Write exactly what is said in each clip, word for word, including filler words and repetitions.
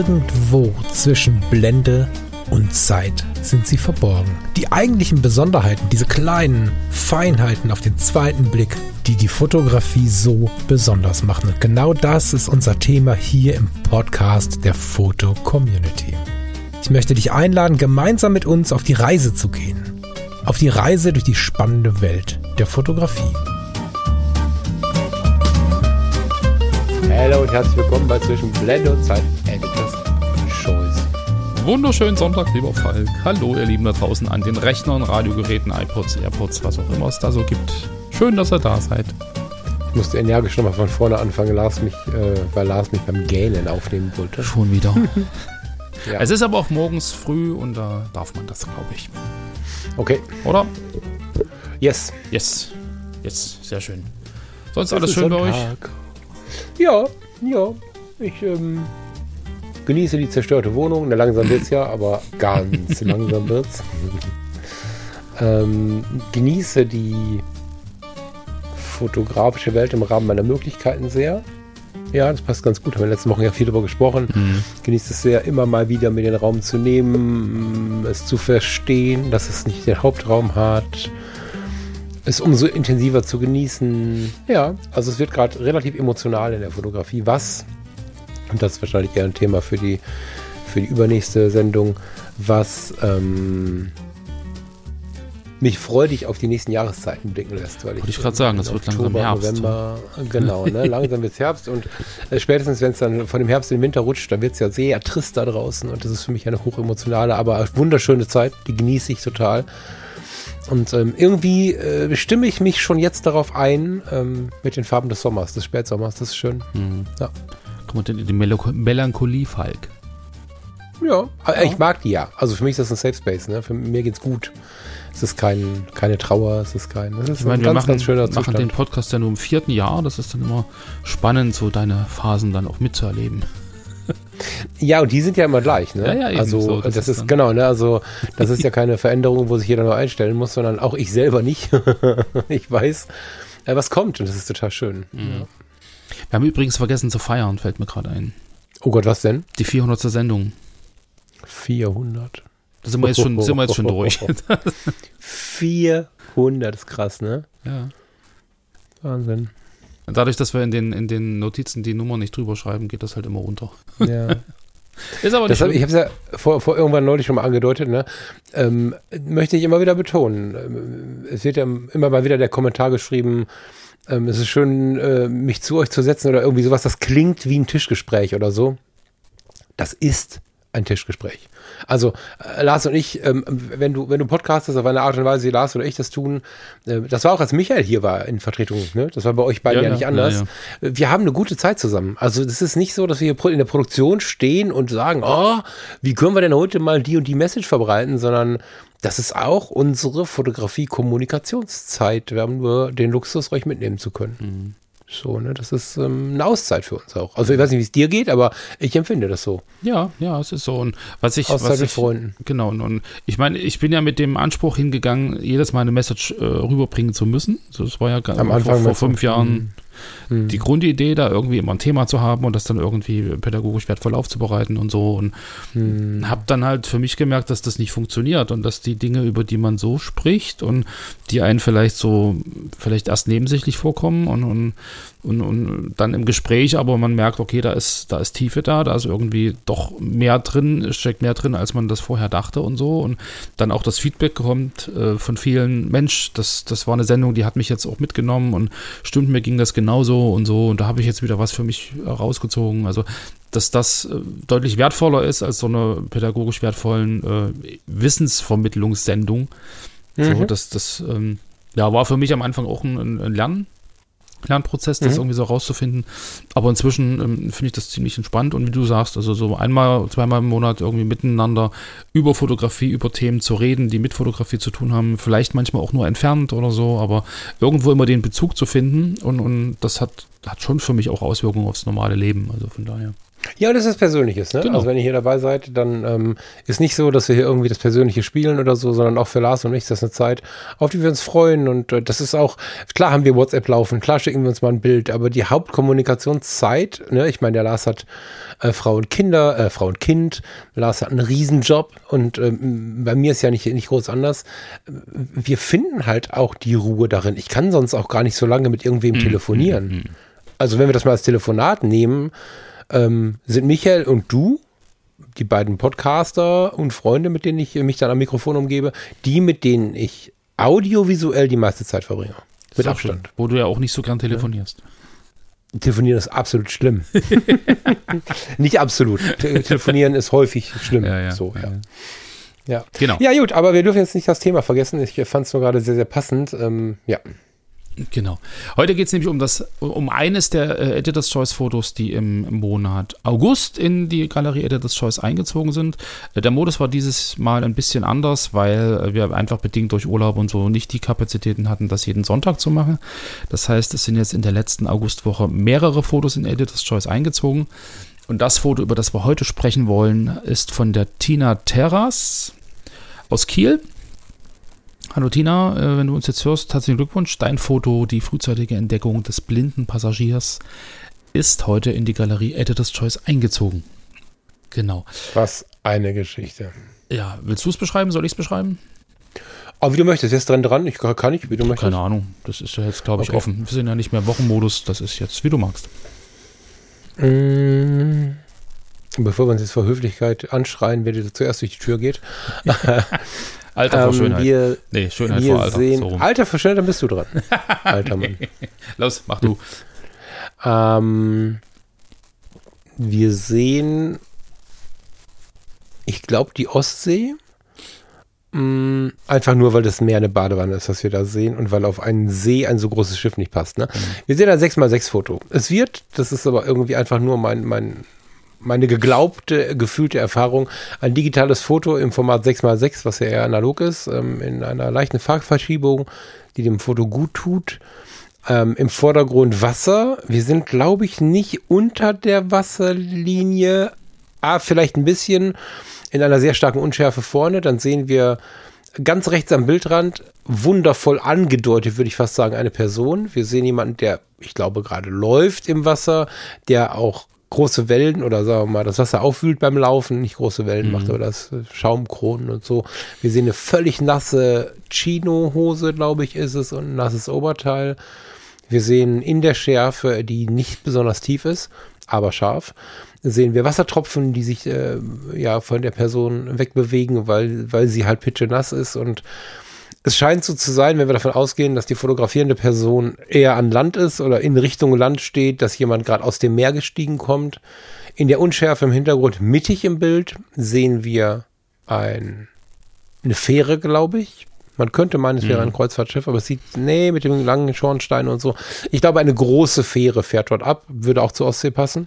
Irgendwo zwischen Blende und Zeit sind sie verborgen. Die eigentlichen Besonderheiten, diese kleinen Feinheiten auf den zweiten Blick, die die Fotografie so besonders machen. Und genau das ist unser Thema hier im Podcast der Foto Community. Ich möchte dich einladen, gemeinsam mit uns auf die Reise zu gehen. Auf die Reise durch die spannende Welt der Fotografie. Hallo und herzlich willkommen bei Zwischen Blende und Zeit Editors Choice. Wunderschönen Sonntag, lieber Falk. Hallo, ihr Lieben da draußen an den Rechnern, Radiogeräten, iPods, AirPods, was auch immer es da so gibt. Schön, dass ihr da seid. Ich musste energisch nochmal von vorne anfangen, Lars mich, äh, weil Lars mich beim Gähnen aufnehmen wollte. Schon wieder. Ja. Es ist aber auch morgens früh und da darf man das, glaube ich. Okay. Oder? Yes. Yes. Yes, sehr schön. Sonst Das alles ist schön bei Sonntag. euch? Ja, ja. Ich ähm, genieße die zerstörte Wohnung. Na, langsam wird's ja, aber ganz langsam wird's. ähm, genieße die fotografische Welt im Rahmen meiner Möglichkeiten sehr. Ja, das passt ganz gut. Haben wir in den letzten Wochen ja viel darüber gesprochen. Mhm. Genießt es sehr, immer mal wieder mir den Raum zu nehmen, es zu verstehen, dass es nicht den Hauptraum hat, es umso intensiver zu genießen. Ja, also es wird gerade relativ emotional in der Fotografie. Was, und das ist wahrscheinlich eher ein Thema für die, für die übernächste Sendung, was ähm, mich freudig auf die nächsten Jahreszeiten blicken lässt. Weil Wollte ich gerade sagen, es wird langsam Herbst. November, genau, ne, langsam wird es Herbst und äh, spätestens, wenn es dann von dem Herbst in den Winter rutscht, dann wird es ja sehr trist da draußen und das ist für mich eine hochemotionale, aber wunderschöne Zeit, die genieße ich total. Und ähm, irgendwie äh, stimme ich mich schon jetzt darauf ein, ähm, mit den Farben des Sommers, des Spätsommers, das ist schön. Mhm. Ja. Kommt die Melancho- Melancholie, Falk. Ja, Ja. ich mag die ja. Also für mich ist das ein Safe Space, ne? Für mir geht's gut. Es ist kein, keine Trauer, es ist kein, es ist Ich meine, ein wir ganz, machen, ganz schöner machen Zustand. den Podcast ja nur im vierten Jahr. Das ist dann immer spannend, so deine Phasen dann auch mitzuerleben. Ja, und die sind ja immer gleich, ne? Ja, ja, eben also so, das, das ist, ist genau, ne? Also das ist ja keine Veränderung, wo sich jeder nur einstellen muss, sondern auch ich selber nicht. Ich weiß, äh, was kommt und das ist total schön. Mhm. Ja. Wir haben übrigens vergessen zu feiern, fällt mir gerade ein. Oh Gott, was denn? Die vierhundertste Sendung. vierhundert. Da sind wir jetzt schon, sind wir jetzt schon durch. vierhundert ist krass, ne? Ja. Wahnsinn. Dadurch, dass wir in den, in den Notizen die Nummer nicht drüber schreiben, geht das halt immer runter. Ja. Ist aber nicht Das hab, schlimm. ich habe es ja vor, vor irgendwann neulich schon mal angedeutet, ne? Ähm, möchte ich immer wieder betonen. Ähm, Es wird ja immer mal wieder der Kommentar geschrieben, ähm, es ist schön, äh, mich zu euch zu setzen oder irgendwie sowas, das klingt wie ein Tischgespräch oder so. Das ist ein Tischgespräch. Also äh, Lars und ich, ähm, wenn du wenn du podcastest auf eine Art und Weise, wie Lars oder ich das tun, äh, das war auch, als Michael hier war in Vertretung, ne? Das war bei euch beiden ja, Ja, ja nicht ja, anders. ja, Wir haben eine gute Zeit zusammen. Also das ist nicht so, dass wir hier pro- in der Produktion stehen und sagen, oh, wie können wir denn heute mal die und die Message verbreiten, sondern das ist auch unsere Fotografie-Kommunikationszeit. Wir haben nur den Luxus, euch mitnehmen zu können. Mhm. So, ne, das ist ähm, eine Auszeit für uns auch. Also ich weiß nicht, wie es dir geht, aber ich empfinde das so. Ja, ja, es ist so. Und was ich, Auszeit was mit ich, Freunden. Genau. Und, und ich meine, ich bin ja mit dem Anspruch hingegangen, jedes Mal eine Message äh, rüberbringen zu müssen. So, das war ja Am Anfang vor, vor fünf du? Jahren Mhm. die Grundidee, da irgendwie immer ein Thema zu haben und das dann irgendwie pädagogisch wertvoll aufzubereiten und so. Und Mhm. habe dann halt für mich gemerkt, dass das nicht funktioniert und dass die Dinge, über die man so spricht und die einen vielleicht so, vielleicht erst nebensächlich vorkommen und, und, und, und dann im Gespräch, aber man merkt, okay, da ist, da ist Tiefe da, da ist irgendwie doch mehr drin, steckt mehr drin, als man das vorher dachte und so. Und dann auch das Feedback kommt äh, von vielen, Mensch, das, das war eine Sendung, die hat mich jetzt auch mitgenommen und stimmt, mir ging das genauso und so. Und da habe ich jetzt wieder was für mich rausgezogen. Also dass das äh, deutlich wertvoller ist als so eine pädagogisch wertvollen äh, Wissensvermittlungssendung. Mhm. So, das das ähm, ja, war für mich am Anfang auch ein, ein Lern, Lernprozess, das Mhm. irgendwie so rauszufinden. Aber inzwischen ähm, finde ich das ziemlich entspannt und wie du sagst, also so einmal, zweimal im Monat irgendwie miteinander über Fotografie, über Themen zu reden, die mit Fotografie zu tun haben, vielleicht manchmal auch nur entfernt oder so, aber irgendwo immer den Bezug zu finden und, und das hat, hat schon für mich auch Auswirkungen aufs normale Leben, also von daher. Ja, das ist Persönliches, ne? Genau. Also wenn ihr hier dabei seid, dann ähm, ist nicht so, dass wir hier irgendwie das Persönliche spielen oder so, sondern auch für Lars und ich, das ist eine Zeit, auf die wir uns freuen und äh, das ist auch, klar haben wir WhatsApp laufen, klar schicken wir uns mal ein Bild, aber die Hauptkommunikationszeit, ne? Ich meine, der Lars hat äh, Frau und Kinder, äh, Frau und Kind, Lars hat einen Riesenjob und ähm, bei mir ist ja nicht, nicht groß anders. Wir finden halt auch die Ruhe darin. Ich kann sonst auch gar nicht so lange mit irgendwem Mhm. telefonieren. Mhm. Also wenn wir das mal als Telefonat nehmen, ähm, sind Michael und du, die beiden Podcaster und Freunde, mit denen ich mich dann am Mikrofon umgebe, die, mit denen ich audiovisuell die meiste Zeit verbringe. Mit Sehr Abstand. schön. Wo du ja auch nicht so gern telefonierst. Telefonieren ist absolut schlimm. Nicht absolut. Te Telefonieren ist häufig schlimm. Ja, ja, so, ja. ja. Ja. Genau. Ja, gut, aber wir dürfen jetzt nicht das Thema vergessen. Ich fand es nur gerade sehr, sehr passend. Ähm, ja. Genau. Heute geht es nämlich um das, um eines der äh, Editor's Choice Fotos, die im Monat August in die Galerie Editor's Choice eingezogen sind. Äh, der Modus war dieses Mal ein bisschen anders, weil äh, wir einfach bedingt durch Urlaub und so nicht die Kapazitäten hatten, das jeden Sonntag zu machen. Das heißt, es sind jetzt in der letzten Augustwoche mehrere Fotos in Editor's Choice eingezogen. Und das Foto, über das wir heute sprechen wollen, ist von der Tina Terras aus Kiel. Hallo Tina, äh, wenn du uns jetzt hörst, herzlichen Glückwunsch. Dein Foto, die frühzeitige Entdeckung des blinden Passagiers, ist heute in die Galerie Editor's Choice eingezogen. Genau. Was eine Geschichte. Ja, willst du es beschreiben? Soll ich es beschreiben? Aber wie du möchtest, jetzt dran dran. Ich kann nicht, wie du möchtest. Keine Ahnung, das ist ja jetzt, glaube ich, Okay. offen. Wir sind ja nicht mehr Wochenmodus, das ist jetzt, wie du magst. Mm. Bevor wir uns jetzt vor Höflichkeit anschreien, wer zuerst durch die Tür geht. Alter vor Ähm, Schönheit. Wir, nee, Schönheit wir vor Alter. sehen, So rum. Alter vor Schönheit, dann bist du dran. Alter Mann. Los, mach du. Ähm, wir sehen, ich glaube, die Ostsee. Mm, einfach nur, weil das Meer eine Badewanne ist, was wir da sehen und weil auf einen See ein so großes Schiff nicht passt. Ne? Wir sehen ein sechs mal sechs Foto. Es wird, das ist aber irgendwie einfach nur mein, mein, meine geglaubte, gefühlte Erfahrung, ein digitales Foto im Format sechs mal sechs, was ja eher analog ist, ähm, in einer leichten Farbverschiebung, die dem Foto gut tut. Ähm, im Vordergrund Wasser. Wir sind, glaube ich, nicht unter der Wasserlinie. Ah, vielleicht ein bisschen in einer sehr starken Unschärfe vorne. Dann sehen wir ganz rechts am Bildrand, wundervoll angedeutet, würde ich fast sagen, eine Person. Wir sehen jemanden, der, ich glaube, gerade läuft im Wasser, der auch große Wellen oder sagen wir mal, das Wasser aufwühlt beim Laufen, nicht große Wellen Mhm. macht, aber das Schaumkronen und so. Wir sehen eine völlig nasse Chino-Hose, glaube ich, ist es, und ein nasses Oberteil. Wir sehen in der Schärfe, die nicht besonders tief ist, aber scharf, sehen wir Wassertropfen, die sich äh, ja von der Person wegbewegen, weil, weil sie halt pitschenass ist. Und es scheint so zu sein, wenn wir davon ausgehen, dass die fotografierende Person eher an Land ist oder in Richtung Land steht, dass jemand gerade aus dem Meer gestiegen kommt. In der Unschärfe im Hintergrund, mittig im Bild, sehen wir ein, eine Fähre, glaube ich. Man könnte meinen, es wäre ein Kreuzfahrtschiff, aber es sieht, nee, mit dem langen Schornstein und so. Ich glaube, eine große Fähre fährt dort ab, würde auch zur Ostsee passen.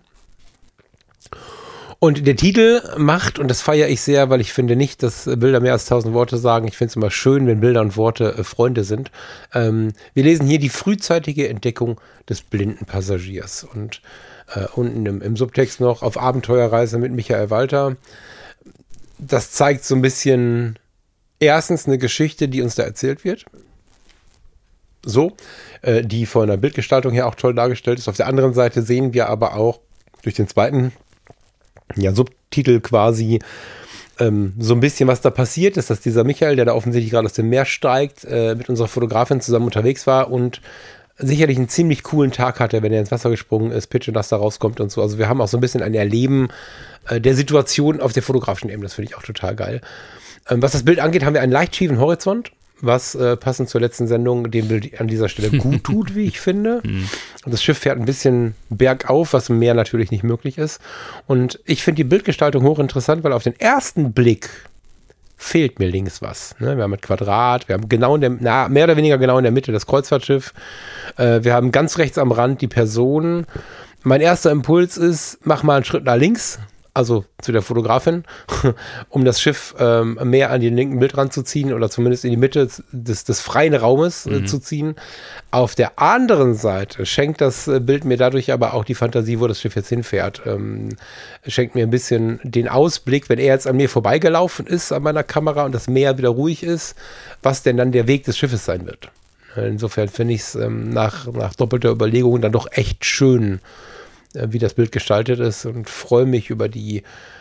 Und der Titel macht, und das feiere ich sehr, weil ich finde nicht, dass Bilder mehr als tausend Worte sagen. Ich finde es immer schön, wenn Bilder und Worte äh, Freunde sind. Ähm, wir lesen hier die frühzeitige Entdeckung des blinden Passagiers. Und äh, unten im, im Subtext noch auf Abenteuerreise mit Michael Walter. Das zeigt so ein bisschen erstens eine Geschichte, die uns da erzählt wird. So, äh, die von der Bildgestaltung her auch toll dargestellt ist. Auf der anderen Seite sehen wir aber auch durch den zweiten ja, Subtitel quasi ähm, so ein bisschen, was da passiert ist, dass dieser Michael, der da offensichtlich gerade aus dem Meer steigt, äh, mit unserer Fotografin zusammen unterwegs war und sicherlich einen ziemlich coolen Tag hatte, wenn er ins Wasser gesprungen ist, pitschenass da rauskommt und so. Also wir haben auch so ein bisschen ein Erleben äh, der Situation auf der fotografischen Ebene. Das finde ich auch total geil. Ähm, was das Bild angeht, haben wir einen leicht schiefen Horizont, was äh, passend zur letzten Sendung dem Bild an dieser Stelle gut tut, wie ich finde. Und das Schiff fährt ein bisschen bergauf, was im Meer natürlich nicht möglich ist. Und ich finde die Bildgestaltung hochinteressant, weil auf den ersten Blick fehlt mir links was. Ne? Wir haben mit Quadrat, wir haben genau in der, na, mehr oder weniger genau in der Mitte das Kreuzfahrtschiff. Äh, wir haben ganz rechts am Rand die Person. Mein erster Impuls ist, mach mal einen Schritt nach links. also zu der Fotografin, um das Schiff ähm, mehr an den linken Bildrand zu ziehen oder zumindest in die Mitte des, des freien Raumes äh, Mhm. zu ziehen. Auf der anderen Seite schenkt das äh, Bild mir dadurch aber auch die Fantasie, wo das Schiff jetzt hinfährt. Ähm, schenkt mir ein bisschen den Ausblick, wenn er jetzt an mir vorbeigelaufen ist, an meiner Kamera und das Meer wieder ruhig ist, was denn dann der Weg des Schiffes sein wird. Insofern finde ich es ähm, nach, nach doppelter Überlegung dann doch echt schön, äh, wie das Bild gestaltet ist und freue mich über die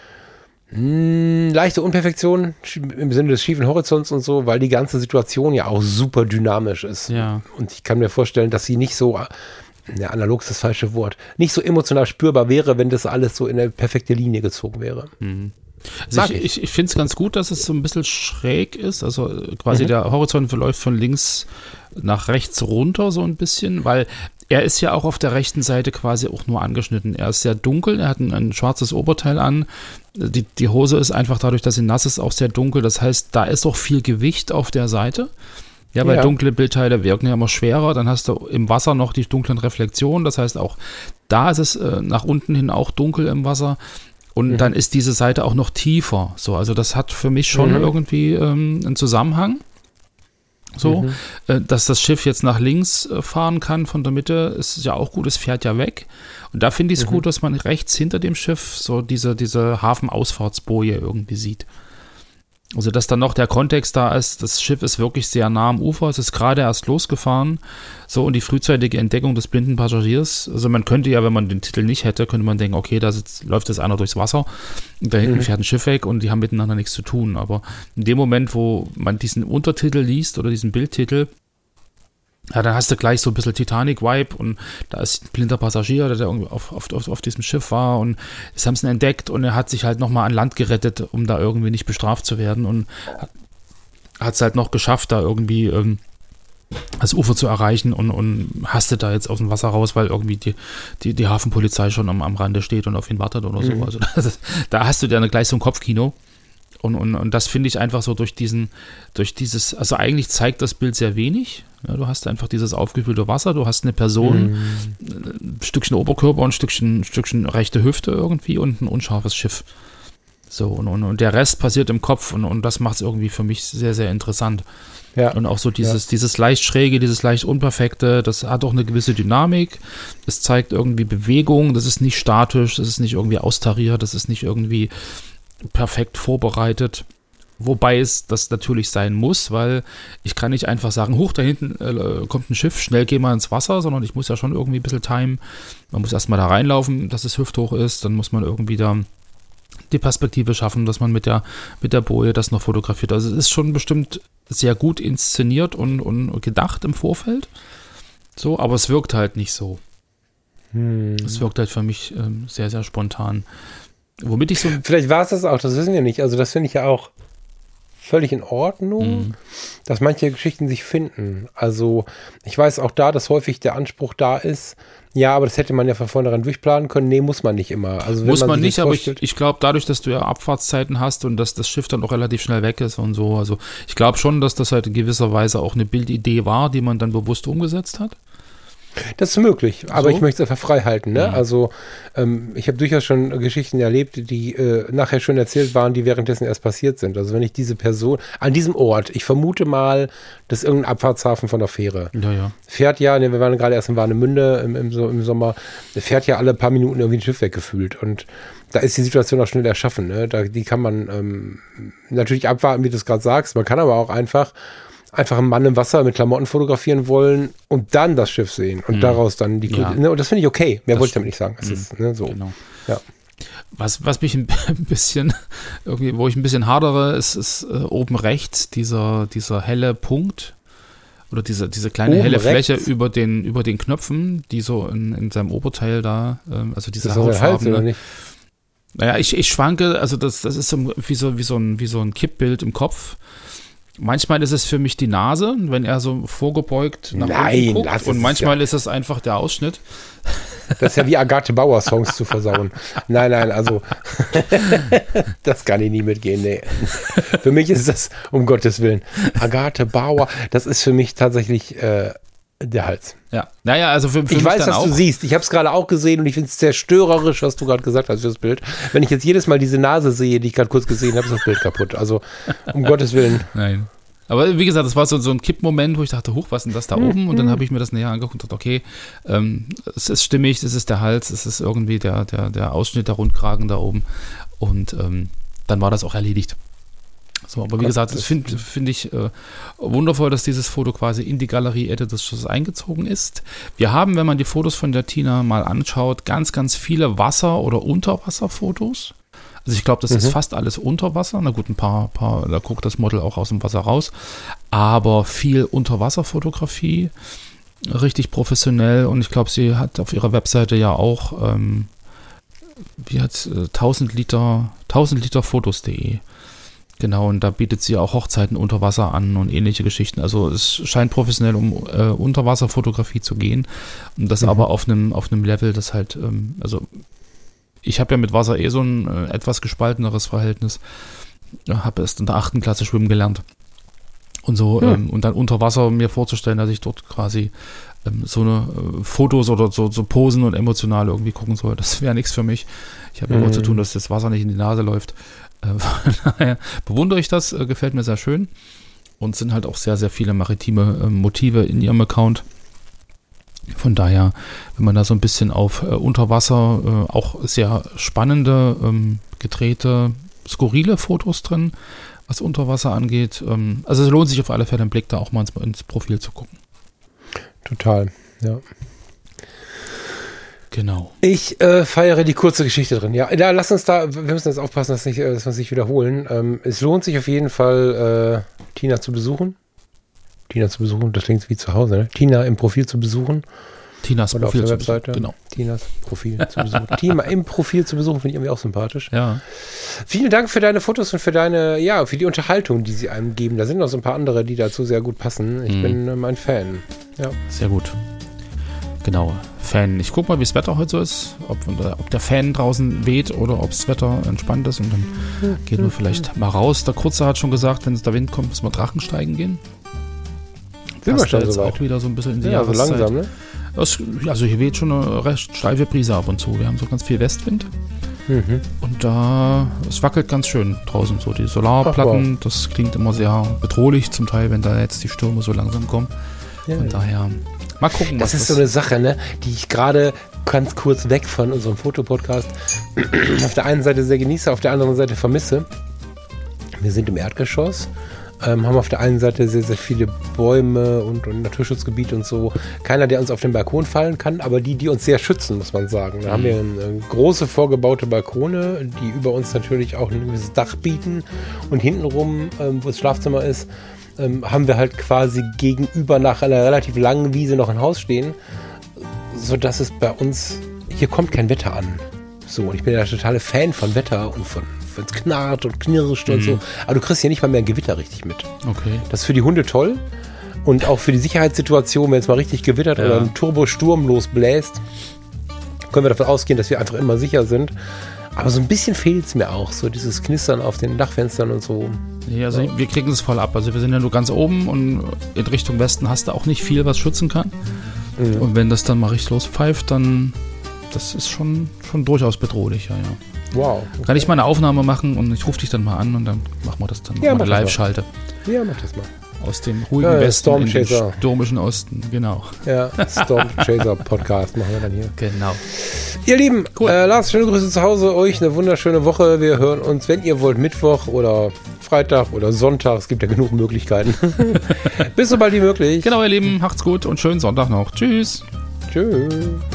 mh, leichte Unperfektion im Sinne des schiefen Horizonts und so, weil die ganze Situation ja auch super dynamisch ist. Ja. Und ich kann mir vorstellen, dass sie nicht so, ja, analog ist das falsche Wort, nicht so emotional spürbar wäre, wenn das alles so in eine perfekte Linie gezogen wäre. Mhm. Also Mag ich ich. ich, ich finde es ganz gut, dass es so ein bisschen schräg ist. Also äh, quasi Mhm. der Horizont verläuft von links nach rechts runter so ein bisschen, weil er ist ja auch auf der rechten Seite quasi auch nur angeschnitten. Er ist sehr dunkel, er hat ein, ein schwarzes Oberteil an. Die, die Hose ist einfach dadurch, dass sie nass ist, auch sehr dunkel. Das heißt, da ist auch viel Gewicht auf der Seite. Ja, weil Ja. dunkle Bildteile wirken ja immer schwerer. Dann hast du im Wasser noch die dunklen Reflexionen. Das heißt, auch da ist es äh, nach unten hin auch dunkel im Wasser. Und Mhm. dann ist diese Seite auch noch tiefer. So, also das hat für mich schon Mhm. irgendwie ähm, einen Zusammenhang. So, Mhm. äh, dass das Schiff jetzt nach links äh, fahren kann von der Mitte, ist ja auch gut, es fährt ja weg. Und da finde ich es Mhm. gut, dass man rechts hinter dem Schiff so diese, diese Hafenausfahrtsboje irgendwie sieht. Also, dass dann noch der Kontext da ist, das Schiff ist wirklich sehr nah am Ufer, es ist gerade erst losgefahren. So, und die frühzeitige Entdeckung des blinden Passagiers. Also, man könnte ja, wenn man den Titel nicht hätte, könnte man denken, okay, da sitzt, läuft jetzt einer durchs Wasser und da hinten Mhm. fährt ein Schiff weg und die haben miteinander nichts zu tun. Aber in dem Moment, wo man diesen Untertitel liest oder diesen Bildtitel, ja, dann hast du gleich so ein bisschen Titanic-Vibe und da ist ein blinder Passagier, der irgendwie auf, auf, auf, auf diesem Schiff war und das haben sie entdeckt und er hat sich halt nochmal an Land gerettet, um da irgendwie nicht bestraft zu werden und hat es halt noch geschafft, da irgendwie ähm, das Ufer zu erreichen und, und hastet da jetzt aus dem Wasser raus, weil irgendwie die, die, die Hafenpolizei schon am, am Rande steht und auf ihn wartet oder so. Mhm. Also das, da hast du dann gleich so ein Kopfkino. Und, und, und das finde ich einfach so durch diesen, durch dieses, also eigentlich zeigt das Bild sehr wenig. Ja, du hast einfach dieses aufgefüllte Wasser, du hast eine Person, Mhm. ein Stückchen Oberkörper und ein Stückchen, ein Stückchen rechte Hüfte irgendwie und ein unscharfes Schiff. So, und, und, und der Rest passiert im Kopf und, und das macht es irgendwie für mich sehr, sehr interessant. Ja. Und auch so dieses, dieses leicht schräge, dieses leicht unperfekte, das hat auch eine gewisse Dynamik. Es zeigt irgendwie Bewegung, das ist nicht statisch, das ist nicht irgendwie austariert, das ist nicht irgendwie perfekt vorbereitet. Wobei es das natürlich sein muss, weil ich kann nicht einfach sagen, hoch, da hinten äh, kommt ein Schiff, schnell geh mal ins Wasser, sondern ich muss ja schon irgendwie ein bisschen timen. Man muss erstmal da reinlaufen, dass es hüfthoch ist, dann muss man irgendwie da die Perspektive schaffen, dass man mit der, mit der Boje das noch fotografiert. Also es ist schon bestimmt sehr gut inszeniert und, und gedacht im Vorfeld. So, aber es wirkt halt nicht so. Hm. Es wirkt halt für mich ähm, sehr, sehr spontan. Womit ich so ein Vielleicht war es das auch, das wissen wir nicht. Also das finde ich ja auch völlig in Ordnung, Mhm. dass manche Geschichten sich finden. Also ich weiß auch da, dass häufig der Anspruch da ist, ja, aber das hätte man ja von vornherein durchplanen können. Nee, muss man nicht immer. Also wenn Muss man sich nicht, das aber ich, vorstellt- ich glaube, dadurch, dass du ja Abfahrtszeiten hast und dass das Schiff dann auch relativ schnell weg ist und so, also ich glaube schon, dass das halt in gewisser Weise auch eine Bildidee war, die man dann bewusst umgesetzt hat. Das ist möglich, aber So? ich möchte es einfach frei halten. Ne? Mhm. Also ähm, ich habe durchaus schon Geschichten erlebt, die äh, nachher schon erzählt waren, die währenddessen erst passiert sind. Also wenn ich diese Person an diesem Ort, ich vermute mal, das ist irgendein Abfahrtshafen von der Fähre. Ja, ja. Fährt ja, ne, wir waren gerade erst in Warnemünde im, im, so- im Sommer, fährt ja alle paar Minuten irgendwie ein Schiff weggefühlt. Und da ist die Situation auch schnell erschaffen. Ne? Da, die kann man ähm, natürlich abwarten, wie du es gerade sagst. Man kann aber auch einfach einfach einen Mann im Wasser mit Klamotten fotografieren wollen und dann das Schiff sehen und Mhm. daraus dann die Ja. ne, und das finde ich okay. Mehr Das wollte ich damit nicht sagen. Es Mhm. ist ne, so. Genau. Ja. Was, was mich ein bisschen, irgendwie, wo ich ein bisschen hadere, ist, ist äh, oben rechts dieser, dieser helle Punkt oder diese, diese kleine Oben helle Fläche rechts? über den, über den Knöpfen, die so in, in seinem Oberteil da, ähm, also diese Das ist der Hals, Hautfarben. oder nicht? Naja, ich, ich schwanke, also das, das ist so, wie, so, wie, so ein, wie so ein Kippbild im Kopf. Manchmal ist es für mich die Nase, wenn er so vorgebeugt nach Nein, unten guckt. das ist Und es manchmal ist es einfach der Ausschnitt. Das ist ja wie Agathe Bauer Songs zu versauen. Nein, nein, also das kann ich nie mitgehen. Nee. Für mich ist das, um Gottes Willen, Agathe Bauer, das ist für mich tatsächlich äh, Der Hals. Ja, naja, also für, für ich mich weiß, dann was auch. du siehst. Ich habe es gerade auch gesehen und ich finde es zerstörerisch, was du gerade gesagt hast für das Bild. Wenn ich jetzt jedes Mal diese Nase sehe, die ich gerade kurz gesehen habe, ist das Bild kaputt. Also um Gottes Willen. Nein. Aber wie gesagt, das war so, so ein Kippmoment, wo ich dachte, huch, was ist denn das da Mhm. oben? Und dann habe ich mir das näher angeguckt und dachte, okay, ähm, es ist stimmig, es ist der Hals, es ist irgendwie der, der, der Ausschnitt, der Rundkragen da oben. Und ähm, dann war das auch erledigt. So, aber wie Gott, gesagt, das das- finde find ich äh, wundervoll, dass dieses Foto quasi in die Galerie Editors eingezogen ist. Wir haben, wenn man die Fotos von der Tina mal anschaut, ganz, ganz viele Wasser- oder Unterwasserfotos. Also ich glaube, das Mhm. ist fast alles unter Wasser. Na gut, ein paar, paar, da guckt das Model auch aus dem Wasser raus. Aber viel Unterwasserfotografie, richtig professionell. Und ich glaube, sie hat auf ihrer Webseite ja auch, ähm, wie hat äh, tausend Liter, tausend Liter Fotos punkt de. Genau, und da bietet sie auch Hochzeiten unter Wasser an und ähnliche Geschichten. Also es scheint professionell um äh, Unterwasserfotografie zu gehen. Und das Mhm. aber auf einem auf einem Level, das halt, ähm, also ich habe ja mit Wasser eh so ein äh, etwas gespalteneres Verhältnis. Habe erst in der achten Klasse schwimmen gelernt. Und so, Hm. ähm, und dann unter Wasser mir vorzustellen, dass ich dort quasi ähm, so eine äh, Fotos oder so, so Posen und emotional irgendwie gucken soll, das wäre nichts für mich. Ich habe Mhm. immer zu tun, dass das Wasser nicht in die Nase läuft. Äh, von daher bewundere ich das, äh, gefällt mir sehr schön. Und sind halt auch sehr, sehr viele maritime äh, Motive in ihrem Account. Von daher, wenn man da so ein bisschen auf äh, Unterwasser, äh, auch sehr spannende, ähm, gedrehte, skurrile Fotos drin, was Unterwasser angeht. Ähm, also es lohnt sich auf alle Fälle, einen Blick da auch mal ins, ins Profil zu gucken. Total, ja. Genau. Ich äh, feiere die kurze Geschichte drin. Ja, da, lass uns da, wir müssen jetzt aufpassen, dass, nicht, äh, dass wir uns nicht wiederholen. Ähm, es lohnt sich auf jeden Fall, äh, Tina zu besuchen. Tina zu besuchen, das klingt wie zu Hause, ne? Tina im Profil zu besuchen. Tinas Oder auf Profil der zu Webseite. besuchen. Genau. Tinas Profil zu besuchen. Tina im Profil zu besuchen, finde ich irgendwie auch sympathisch. Ja. Vielen Dank für deine Fotos und für deine, ja, für die Unterhaltung, die sie einem geben. Da sind noch so ein paar andere, die dazu sehr gut passen. Ich Mhm. bin äh, mein Fan. Ja. Sehr gut. Genau. Fan. Ich gucke mal, wie das Wetter heute so ist. Ob, ob der Fan draußen weht oder ob das Wetter entspannt ist. Und dann gehen wir vielleicht mal raus. Der Kurze hat schon gesagt, wenn es der Wind kommt, müssen wir Drachen steigen gehen. Sind wir Passt schon ja jetzt soweit? auch wieder so ein bisschen in die Ja, so Jahreszeit. langsam, ne? Das, also hier weht schon eine recht steife Brise ab und zu. Wir haben so ganz viel Westwind. Mhm. Und da, es wackelt ganz schön draußen. So die Solarplatten, Ach, das klingt immer sehr bedrohlich zum Teil, wenn da jetzt die Stürme so langsam kommen. Ja, Von ja. daher, mal gucken, Das was ist so eine Sache, ne, die ich gerade ganz kurz weg von unserem Fotopodcast auf der einen Seite sehr genieße, auf der anderen Seite vermisse. Wir sind im Erdgeschoss, ähm, haben auf der einen Seite sehr, sehr viele Bäume und, und Naturschutzgebiete und so. Keiner, der uns auf den Balkon fallen kann, aber die, die uns sehr schützen, muss man sagen. Da haben wir eine große vorgebaute Balkone, die über uns natürlich auch ein gewisses Dach bieten. Und hintenrum, ähm, wo das Schlafzimmer ist, ähm, haben wir halt quasi gegenüber nach einer relativ langen Wiese noch ein Haus stehen, sodass es bei uns, hier kommt kein Wetter an. So, und ich bin ja der totale Fan von Wetter und von, wenn es knarrt und knirscht und Mhm. so. Aber du kriegst hier nicht mal mehr ein Gewitter richtig mit. Okay. Das ist für die Hunde toll und auch für die Sicherheitssituation, wenn es mal richtig gewittert Ja. oder ein Turbosturm losbläst, können wir davon ausgehen, dass wir einfach immer sicher sind. Aber so ein bisschen fehlt es mir auch, so dieses Knistern auf den Dachfenstern und so. Nee, also wir kriegen es voll ab. Also wir sind ja nur ganz oben und in Richtung Westen hast du auch nicht viel, was schützen kann. Mhm. Und wenn das dann mal richtig lospfeift, dann das ist schon, schon durchaus bedrohlich, ja, ja. Wow. Kann ich mal eine Aufnahme machen und ich rufe dich dann mal an und dann machen wir das dann Ja, mal mach eine das mal. Live-Schalte Ja, mach das mal. aus dem ruhigen Ja, Westen Storm in den Chaser. stürmischen Osten. Genau. Ja, Storm Chaser Podcast machen wir dann hier. Genau. Ihr Lieben, Cool. äh, Lars, schöne Grüße zu Hause, euch eine wunderschöne Woche. Wir hören uns, wenn ihr wollt, Mittwoch oder Freitag oder Sonntag. Es gibt ja genug Möglichkeiten. Bis so bald wie möglich. Genau, ihr Lieben, macht's gut und schönen Sonntag noch. Tschüss. Tschüss.